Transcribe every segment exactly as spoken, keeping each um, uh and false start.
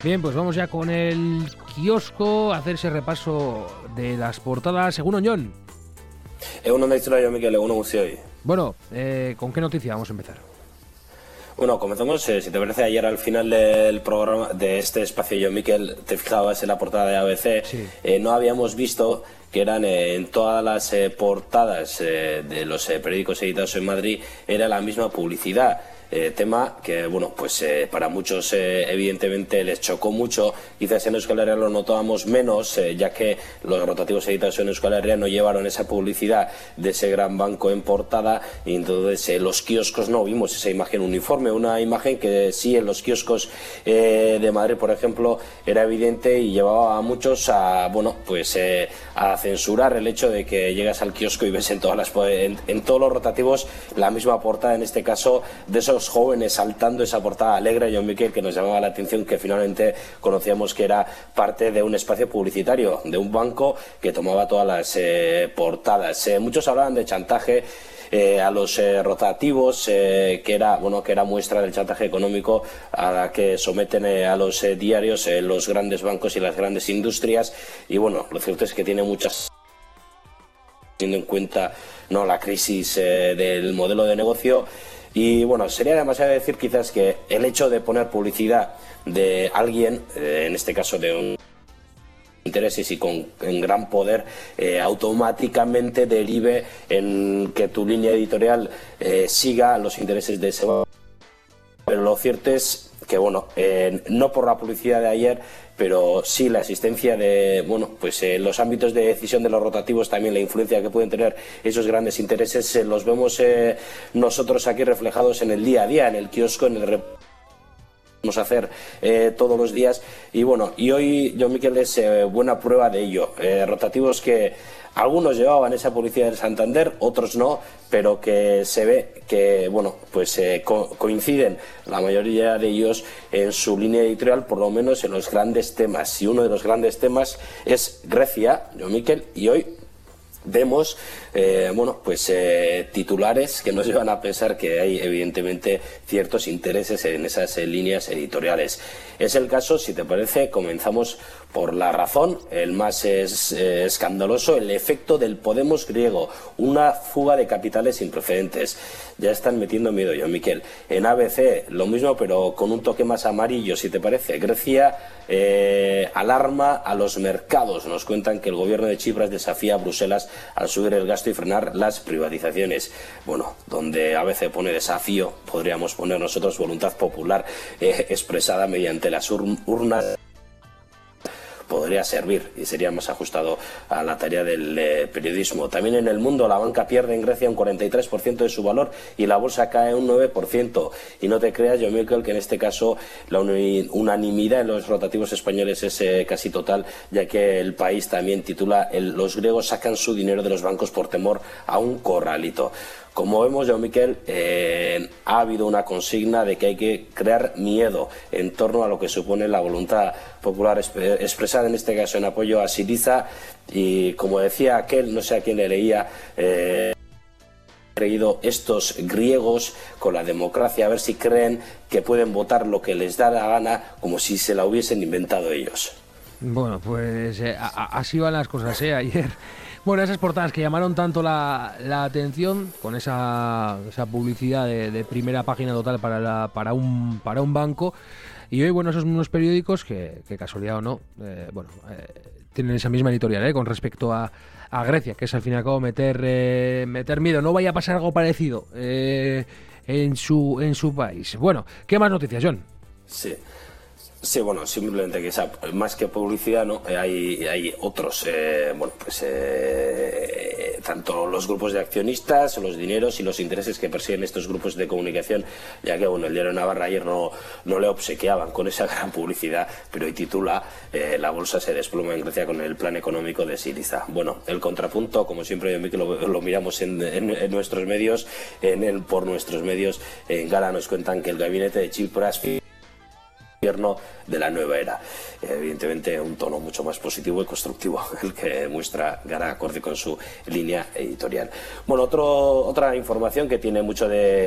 Bien, pues vamos ya con el kiosco a hacer ese repaso de las portadas según Oñón. Egunon daitzula, yo Mikel, egunon guztioi. Bueno, eh, ¿con qué noticia vamos a empezar? Bueno, comenzamos, eh, si te parece, ayer al final del programa, de este espacio, yo Mikel, te fijabas en la portada de A B C, sí. eh, no habíamos visto que eran eh, en todas las eh, portadas eh, de los eh, periódicos editados en Madrid, era la misma publicidad. Eh, tema que, bueno, pues eh, para muchos eh, evidentemente les chocó mucho. Quizás en Euskal Herria lo notábamos menos, eh, ya que los rotativos editados en Euskal Herria no llevaron esa publicidad de ese gran banco en portada, y entonces eh, los kioscos no vimos esa imagen uniforme, una imagen que sí en los kioscos eh, de Madrid, por ejemplo, era evidente y llevaba a muchos a, bueno, pues eh, a censurar el hecho de que llegas al kiosco y ves en todas las en, en todos los rotativos la misma portada, en este caso de esos jóvenes saltando, esa portada alegre, Jon Miquel, que nos llamaba la atención, que finalmente conocíamos que era parte de un espacio publicitario, de un banco que tomaba todas las eh, portadas. Eh, muchos hablaban de chantaje Eh, a los eh, rotativos, eh, que era bueno que era muestra del chantaje económico a la que someten eh, a los eh, diarios eh, los grandes bancos y las grandes industrias. Y bueno, lo cierto es que tiene muchas, teniendo en cuenta no la crisis eh, del modelo de negocio. Y bueno, sería demasiado decir quizás que el hecho de poner publicidad de alguien, eh, en este caso de un intereses y con en gran poder, eh, automáticamente derive en que tu línea editorial eh, siga los intereses de ese banco. Pero lo cierto es que, bueno, eh, no por la publicidad de ayer, pero sí la existencia de, bueno, pues eh, los ámbitos de decisión de los rotativos, también la influencia que pueden tener esos grandes intereses, eh, los vemos eh, nosotros aquí reflejados en el día a día, en el kiosco, en el vamos a hacer eh, todos los días. Y bueno, y hoy Jon Miquel es eh, buena prueba de ello. Eh, rotativos que algunos llevaban esa publicidad del Santander, otros no, pero que se ve que, bueno, pues eh, co coinciden la mayoría de ellos en su línea editorial, por lo menos en los grandes temas. Y uno de los grandes temas es Grecia, Jon Miquel, y hoy vemos eh, bueno, pues eh, titulares que nos llevan a pensar que hay evidentemente ciertos intereses en esas eh, líneas editoriales. Es el caso, si te parece, comenzamos por La Razón, el más es, eh, escandaloso, el efecto del Podemos griego, una fuga de capitales sin precedentes. Ya están metiendo miedo, Jon Miquel. En A B C lo mismo, pero con un toque más amarillo, si te parece. Grecia eh, alarma a los mercados. Nos cuentan que el gobierno de Chipras desafía a Bruselas al subir el gasto y frenar las privatizaciones. Bueno, donde A B C pone desafío, podríamos poner nosotros voluntad popular eh, expresada mediante las ur urnas. Podría servir y sería más ajustado a la tarea del eh, periodismo. También en El Mundo, la banca pierde en Grecia un cuarenta y tres por ciento de su valor y la bolsa cae un nueve por ciento. Y no te creas, Jon Miquel, que en este caso la unanimidad en los rotativos españoles es eh, casi total, ya que el País también titula el, los griegos sacan su dinero de los bancos por temor a un corralito. Como vemos, Jon Miquel, eh, ha habido una consigna de que hay que crear miedo en torno a lo que supone la voluntad popular expresada, en este caso en apoyo a Syriza. Y como decía aquel, no sé a quién le leía, eh, creído estos griegos con la democracia, a ver si creen que pueden votar lo que les da la gana como si se la hubiesen inventado ellos. Bueno, pues eh, a, a, así van las cosas, ¿eh? Ayer... Bueno, esas portadas que llamaron tanto la, la atención, con esa, esa publicidad de, de primera página total para, la, para, un, para un banco, y hoy, bueno, esos mismos periódicos, que, que casualidad o no, eh, bueno, eh, tienen esa misma editorial eh, con respecto a, a Grecia, que es al fin y al cabo meter, eh, meter miedo, no vaya a pasar algo parecido eh, en, su, en su país. Bueno, ¿qué más noticias, Jon? Sí. Sí, bueno, simplemente que esa, más que publicidad, ¿no? Hay, hay otros, eh, bueno, pues eh, tanto los grupos de accionistas, los dineros y los intereses que persiguen estos grupos de comunicación, ya que, bueno, el diario Navarra ayer no, no le obsequiaban con esa gran publicidad, pero hoy titula eh, la bolsa se desploma en Grecia con el plan económico de Syriza. Bueno, el contrapunto, como siempre, yo lo, lo miramos en, en, en nuestros medios, en el, por nuestros medios, en Gala nos cuentan que el gabinete de Chipras gobierno de la nueva era. Evidentemente un tono mucho más positivo y constructivo el que muestra Gara acorde con su línea editorial. Bueno, otro, otra información que tiene mucho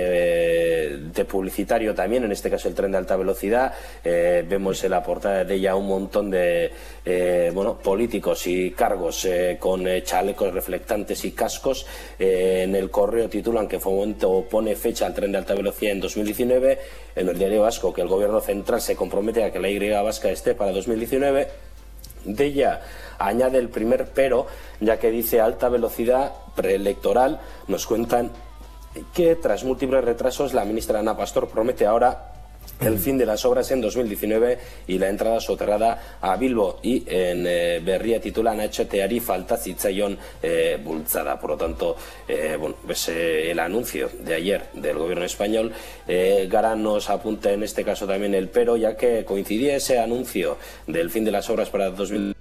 de, de publicitario también, en este caso el tren de alta velocidad. Eh, vemos en la portada de ella un montón de eh, bueno, políticos y cargos eh, con eh, chalecos reflectantes y cascos. Eh, en el Correo titulan que Fomento pone fecha al tren de alta velocidad en dos mil diecinueve. En el Diario Vasco que el gobierno central se compromete a que la Y vasca esté para dos mil diecinueve. De ella añade el primer pero, ya que dice alta velocidad preelectoral. Nos cuentan que tras múltiples retrasos la ministra Ana Pastor promete ahora el fin de las obras en dos mil diecinueve y la entrada soterrada a Bilbo, y en eh, Berria titulan Etxeteari falta zitzaion eh, bultzada. Por lo tanto, eh, bueno, pues, eh, el anuncio de ayer del gobierno español, eh, Gara nos apunta en este caso también el pero, ya que coincidía ese anuncio del fin de las obras para dos mil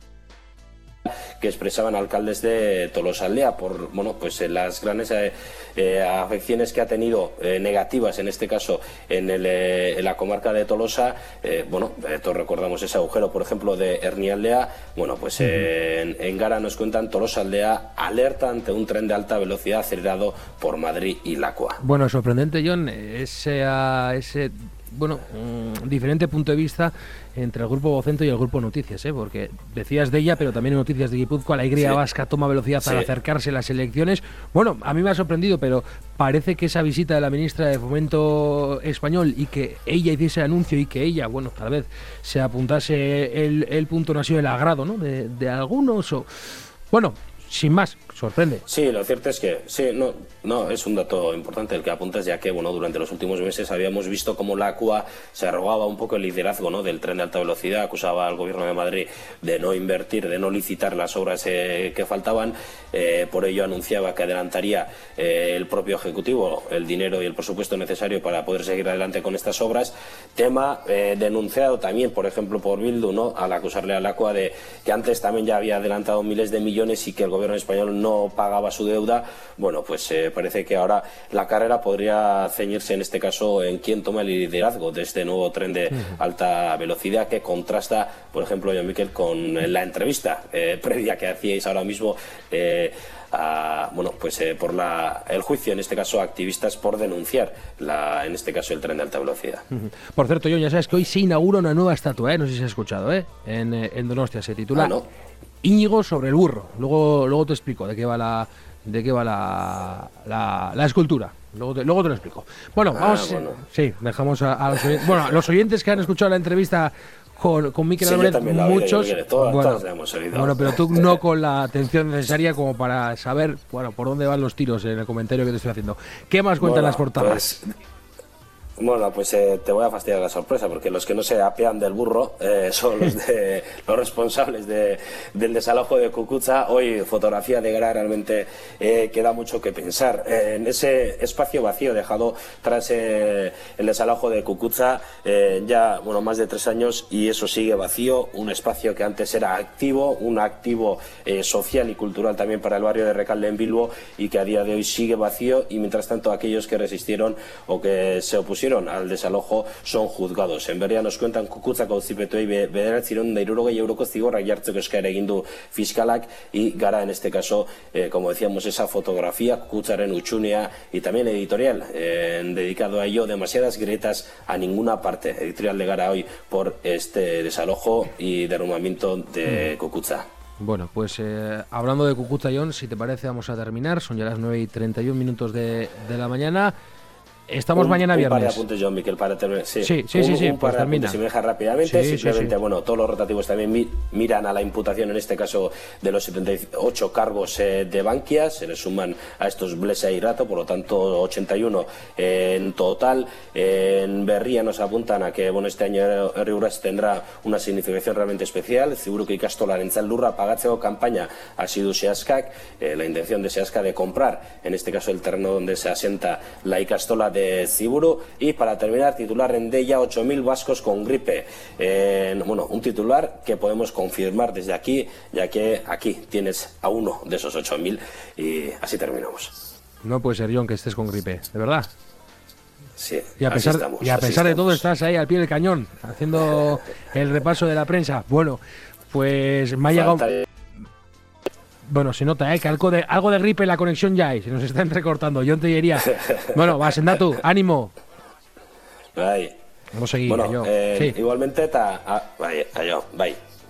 que expresaban alcaldes de Tolosaldea por bueno pues eh, las grandes eh, eh, afecciones que ha tenido eh, negativas en este caso en, el, eh, en la comarca de Tolosa. Eh, bueno, eh, todos recordamos ese agujero, por ejemplo, de Hernialdea. Bueno, pues eh, en, en Gara nos cuentan Tolosaldea alerta ante un tren de alta velocidad acelerado por Madrid y Lacua. Bueno, sorprendente, John, ese, uh, ese bueno, um, diferente punto de vista entre el Grupo Vocento y el Grupo Noticias, ¿eh? Porque decías de ella, pero también en Noticias de Guipúzcoa, la Y sí. vasca toma velocidad sí. al acercarse a las elecciones. Bueno, a mí me ha sorprendido, pero parece que esa visita de la ministra de Fomento español y que ella hiciese anuncio y que ella, bueno, tal vez se apuntase el, el punto no ha sido el agrado, ¿no? De, de algunos o... Bueno, sin más, sorprende. Sí, lo cierto es que sí, no, no es un dato importante el que apuntas, ya que bueno, durante los últimos meses habíamos visto cómo la Lacua se arrogaba un poco el liderazgo, ¿no?, del tren de alta velocidad, acusaba al gobierno de Madrid de no invertir, de no licitar las obras eh, que faltaban. Eh, por ello anunciaba que adelantaría eh, el propio Ejecutivo el dinero y el presupuesto necesario para poder seguir adelante con estas obras. Tema eh, denunciado también, por ejemplo, por Bildu, ¿no?, al acusarle a la Lacua de que antes también ya había adelantado miles de millones y que el gobierno español no pagaba su deuda. Bueno, pues eh, parece que ahora la carrera podría ceñirse en este caso en quién toma el liderazgo de este nuevo tren de alta velocidad, que contrasta, por ejemplo, John Miquel, con la entrevista eh, previa que hacíais ahora mismo eh, a, bueno, pues eh, por la, el juicio, en este caso a activistas por denunciar la, en este caso el tren de alta velocidad. Por cierto, John, ya sabes que hoy se inaugura una nueva estatua, ¿eh? No sé si se ha escuchado, ¿eh? En, en Donostia se titula... Ah, ¿no? Íñigo sobre el burro. Luego luego te explico de qué va la de qué va la, la, la escultura. Luego te, luego te lo explico. Bueno, vamos. Ah, bueno. Sí, dejamos a, a los oyentes, bueno, a los oyentes que han escuchado la entrevista con, con Miquel sí, Álvarez, muchos. Oído, todas, bueno, todas hemos oído. Bueno, pero tú no con la atención necesaria como para saber, bueno, por dónde van los tiros en el comentario que te estoy haciendo. ¿Qué más cuentan bueno, las portadas? Pues... Bueno, pues eh, te voy a fastidiar la sorpresa, porque los que no se apean del burro eh, son los de los responsables de, del desalojo de Cucutza. Hoy fotografía de Gara realmente eh, queda mucho que pensar. Eh, en ese espacio vacío dejado tras eh, el desalojo de Cucutza, eh, ya bueno más de tres años, y eso sigue vacío. Un espacio que antes era activo, un activo eh, social y cultural también para el barrio de Recalde en Bilbo, y que a día de hoy sigue vacío, y mientras tanto aquellos que resistieron o que se opusieron al desalojo son juzgados. En Berria nos cuentan Kukutzako auzipetuei bederatziehun eta hirurogei euroko zigorrak jartzeko eskaera egin du fiskalak, y Gara en este caso, eh, como decíamos, esa fotografía Kukutzaren utxunea y también editorial eh, dedicado a ello, demasiadas grietas a ninguna parte, editorial de Gara hoy por este desalojo y derrumbamiento de Kukutza. Bueno, pues eh, hablando de Cucutza, John, si te parece vamos a terminar, son ya las nueve y treinta y un minutos de, de la mañana. Estamos un, mañana viernes. Un par de apuntes, John Miquel, para terminar. Sí, sí, sí, un, sí, sí un pues par de termina. Apuntes, si me dejas rápidamente, sí, simplemente, sí, sí. bueno, todos los rotativos también mi, miran a la imputación, en este caso, de los setenta y ocho cargos eh, de Bankia, se le suman a estos Blesa y Rato, por lo tanto, ochenta y uno eh, en total. Eh, en Berria nos apuntan a que, bueno, este año Herri Urrats tendrá una significación realmente especial. Ziburuko ikastolarentzat lurra pagatzeko campaña ha sido Seaskak, eh, la intención de Seaska de comprar, en este caso, el terreno donde se asienta la ikastola de Ziburu. Y para terminar, titular en Deia, ocho mil vascos con gripe. Eh, bueno, un titular que podemos confirmar desde aquí, ya que aquí tienes a uno de esos ocho mil, y así terminamos. No puede ser, John, que estés con gripe, ¿de verdad? sí. Y a pesar, estamos, y a pesar de todo estamos. estás ahí al pie del cañón, haciendo el repaso de la prensa. Bueno, pues me ha llegado... Falta... Bueno, se nota, ¿eh? Que algo de, algo de gripe en la conexión ya hay. Se nos está entrecortando. Yo te diría... Bueno, va, Sendatu, ánimo. Bai. Vamos a seguir, Bueno, yo. eh, Sí. igualmente, ta, a, bai, aio, bai.